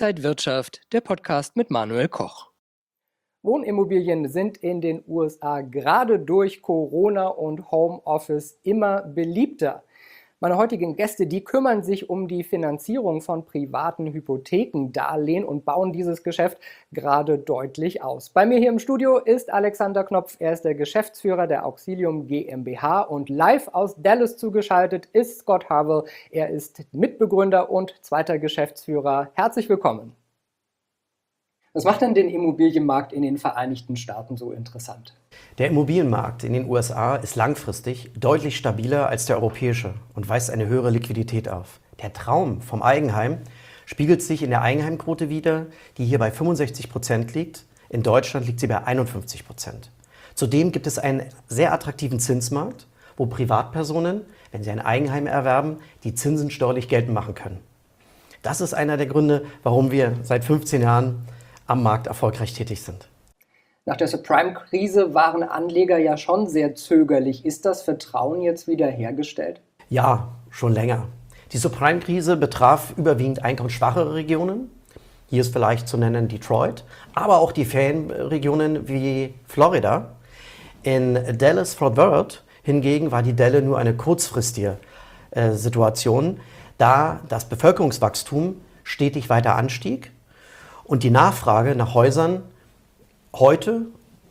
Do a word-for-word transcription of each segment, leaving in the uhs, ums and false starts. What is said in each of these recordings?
Inside Wirtschaft, der Podcast mit Manuel Koch. Wohnimmobilien sind in den U S A gerade durch Corona und Homeoffice immer beliebter. Meine heutigen Gäste, die kümmern sich um die Finanzierung von privaten Hypothekendarlehen und bauen dieses Geschäft gerade deutlich aus. Bei mir hier im Studio ist Alexander Knopf, er ist der Geschäftsführer der Auxilium GmbH, und live aus Dallas zugeschaltet ist Scott Harwell, er ist Mitbegründer und zweiter Geschäftsführer. Herzlich willkommen. Was macht denn den Immobilienmarkt in den Vereinigten Staaten so interessant? Der Immobilienmarkt in den U S A ist langfristig deutlich stabiler als der europäische und weist eine höhere Liquidität auf. Der Traum vom Eigenheim spiegelt sich in der Eigenheimquote wider, die hier bei fünfundsechzig Prozent liegt. In Deutschland liegt sie bei einundfünfzig Prozent. Zudem gibt es einen sehr attraktiven Zinsmarkt, wo Privatpersonen, wenn sie ein Eigenheim erwerben, die Zinsen steuerlich geltend machen können. Das ist einer der Gründe, warum wir seit fünfzehn Jahren am Markt erfolgreich tätig sind. Nach der Subprime-Krise waren Anleger ja schon sehr zögerlich. Ist das Vertrauen jetzt wieder hergestellt? Ja, schon länger. Die Subprime-Krise betraf überwiegend einkommensschwachere Regionen. Hier ist vielleicht zu nennen Detroit, aber auch die Ferienregionen wie Florida. In Dallas-Fort Worth hingegen war die Delle nur eine kurzfristige äh, Situation, da das Bevölkerungswachstum stetig weiter anstieg und die Nachfrage nach Häusern heute,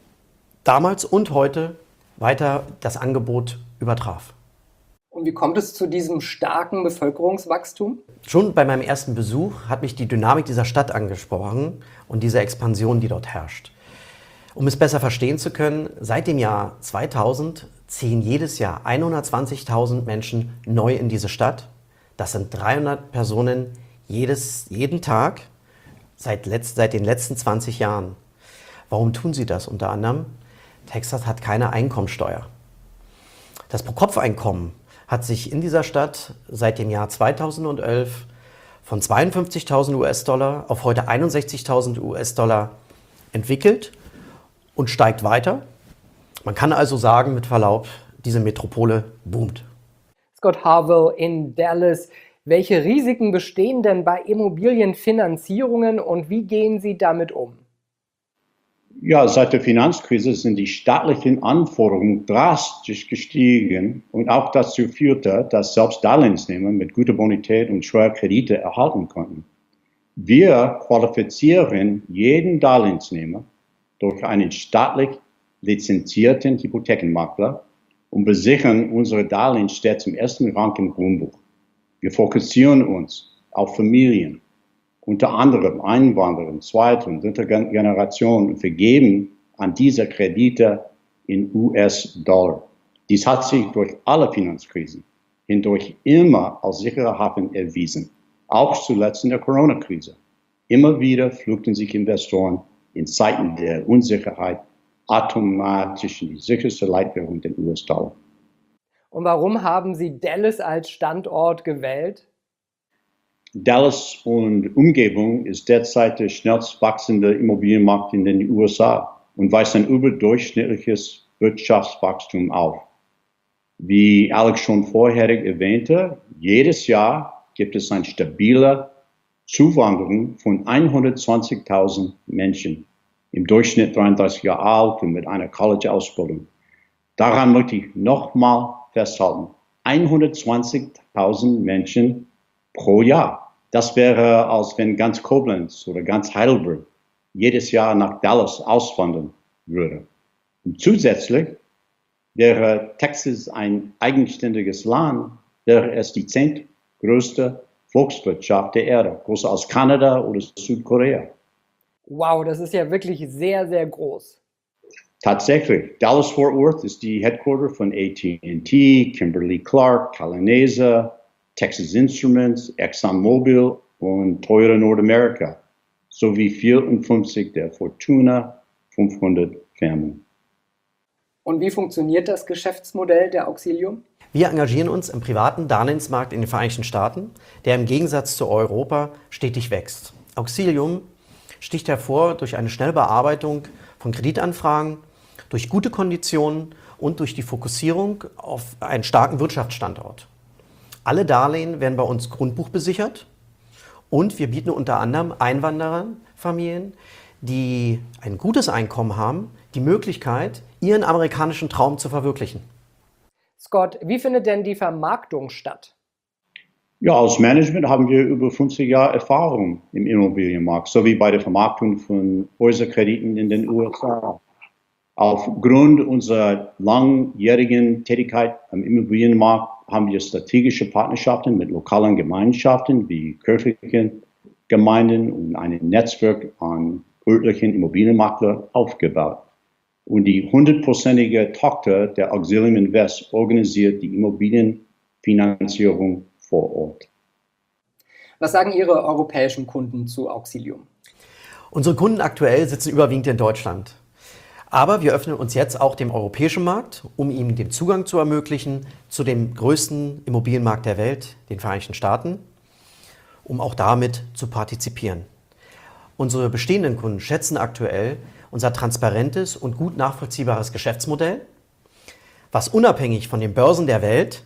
damals und heute weiter das Angebot übertraf. Und wie kommt es zu diesem starken Bevölkerungswachstum? Schon bei meinem ersten Besuch hat mich die Dynamik dieser Stadt angesprochen und diese Expansion, die dort herrscht. Um es besser verstehen zu können, seit dem Jahr zweitausend ziehen jedes Jahr hundertzwanzigtausend Menschen neu in diese Stadt. Das sind dreihundert Personen jedes, jeden Tag seit, letzt, seit den letzten zwanzig Jahren. Warum tun sie das? Unter anderem, Texas hat keine Einkommensteuer. Das Pro-Kopf-Einkommen hat sich in dieser Stadt seit dem Jahr zweitausendelf von zweiundfünfzigtausend US-Dollar auf heute einundsechzigtausend US-Dollar entwickelt und steigt weiter. Man kann also sagen, mit Verlaub, diese Metropole boomt. Scott Harwell in Dallas. Welche Risiken bestehen denn bei Immobilienfinanzierungen und wie gehen Sie damit um? Ja, seit der Finanzkrise sind die staatlichen Anforderungen drastisch gestiegen und auch dazu führte, dass selbst Darlehensnehmer mit guter Bonität und schwerer Kredite erhalten konnten. Wir qualifizieren jeden Darlehensnehmer durch einen staatlich lizenzierten Hypothekenmakler und besichern unsere Darlehen stets im ersten Rang im Grundbuch. Wir fokussieren uns auf Familien, unter anderem Einwanderer, zweiter und dritter Generation, und vergeben an diese Kredite in U S-Dollar. Dies hat sich durch alle Finanzkrisen hindurch immer als sicherer Hafen erwiesen, auch zuletzt in der Corona-Krise. Immer wieder flüchten sich Investoren in Zeiten der Unsicherheit automatisch in die sicherste Leitwährung, den U S-Dollar. Und warum haben Sie Dallas als Standort gewählt? Dallas und Umgebung ist derzeit der schnellst wachsende Immobilienmarkt in den U S A und weist ein überdurchschnittliches Wirtschaftswachstum auf. Wie Alex schon vorher erwähnte, jedes Jahr gibt es eine stabile Zuwanderung von hundertzwanzigtausend Menschen, im Durchschnitt dreiunddreißig Jahre alt und mit einer College-Ausbildung. Daran möchte ich nochmal festhalten. hundertzwanzigtausend Menschen pro Jahr. Das wäre, als wenn ganz Koblenz oder ganz Heidelberg jedes Jahr nach Dallas auswandern würde. Und zusätzlich wäre Texas ein eigenständiges Land, wäre es die zehntgrößte Volkswirtschaft der Erde, größer als Kanada oder Südkorea. Wow, das ist ja wirklich sehr, sehr groß. Tatsächlich, Dallas-Fort Worth ist die Headquarter von A T and T, Kimberly-Clark, Calanese, Texas Instruments, ExxonMobil und Toyota Nordamerika, sowie vierundfünfzig der Fortuna fünfhundert Firmen. Und wie funktioniert das Geschäftsmodell der Auxilium? Wir engagieren uns im privaten Darlehensmarkt in den Vereinigten Staaten, der im Gegensatz zu Europa stetig wächst. Auxilium sticht hervor durch eine schnelle Bearbeitung von Kreditanfragen, durch gute Konditionen und durch die Fokussierung auf einen starken Wirtschaftsstandort. Alle Darlehen werden bei uns grundbuchbesichert Und wir bieten unter anderem Einwandererfamilien, die ein gutes Einkommen haben, die Möglichkeit, ihren amerikanischen Traum zu verwirklichen. Scott, wie findet denn die Vermarktung statt? Ja, als Management haben wir über fünfzig Jahre Erfahrung im Immobilienmarkt, sowie bei der Vermarktung von Häuserkrediten in den U S A. Aufgrund unserer langjährigen Tätigkeit am Immobilienmarkt haben wir strategische Partnerschaften mit lokalen Gemeinschaften wie kirchlichen Gemeinden und ein Netzwerk an örtlichen Immobilienmaklern aufgebaut. Und die hundertprozentige Tochter der Auxilium Invest organisiert die Immobilienfinanzierung vor Ort. Was sagen Ihre europäischen Kunden zu Auxilium? Unsere Kunden aktuell sitzen überwiegend in Deutschland. Aber wir öffnen uns jetzt auch dem europäischen Markt, um ihnen den Zugang zu ermöglichen zu dem größten Immobilienmarkt der Welt, den Vereinigten Staaten, um auch damit zu partizipieren. Unsere bestehenden Kunden schätzen aktuell unser transparentes und gut nachvollziehbares Geschäftsmodell, was unabhängig von den Börsen der Welt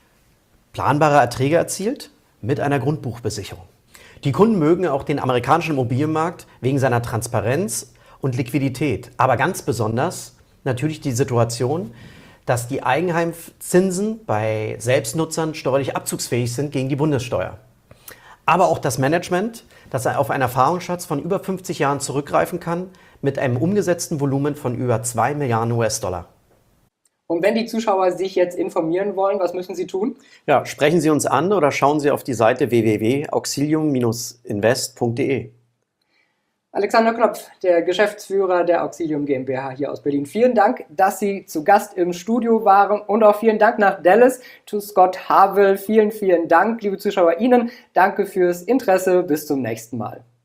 planbare Erträge erzielt mit einer Grundbuchbesicherung. Die Kunden mögen auch den amerikanischen Immobilienmarkt wegen seiner Transparenz und Liquidität, aber ganz besonders natürlich die Situation, dass die Eigenheimzinsen bei Selbstnutzern steuerlich abzugsfähig sind gegen die Bundessteuer. Aber auch das Management, das auf einen Erfahrungsschatz von über fünfzig Jahren zurückgreifen kann, mit einem umgesetzten Volumen von über zwei Milliarden U S-Dollar. Und wenn die Zuschauer sich jetzt informieren wollen, was müssen sie tun? Ja, sprechen Sie uns an oder schauen Sie auf die Seite w w w punkt auxilium invest punkt d e. Alexander Knopf, der Geschäftsführer der Auxilium GmbH hier aus Berlin. Vielen Dank, dass Sie zu Gast im Studio waren und auch vielen Dank nach Dallas to Scott Harwell. Vielen, vielen Dank, liebe Zuschauer, Ihnen. Danke fürs Interesse. Bis zum nächsten Mal.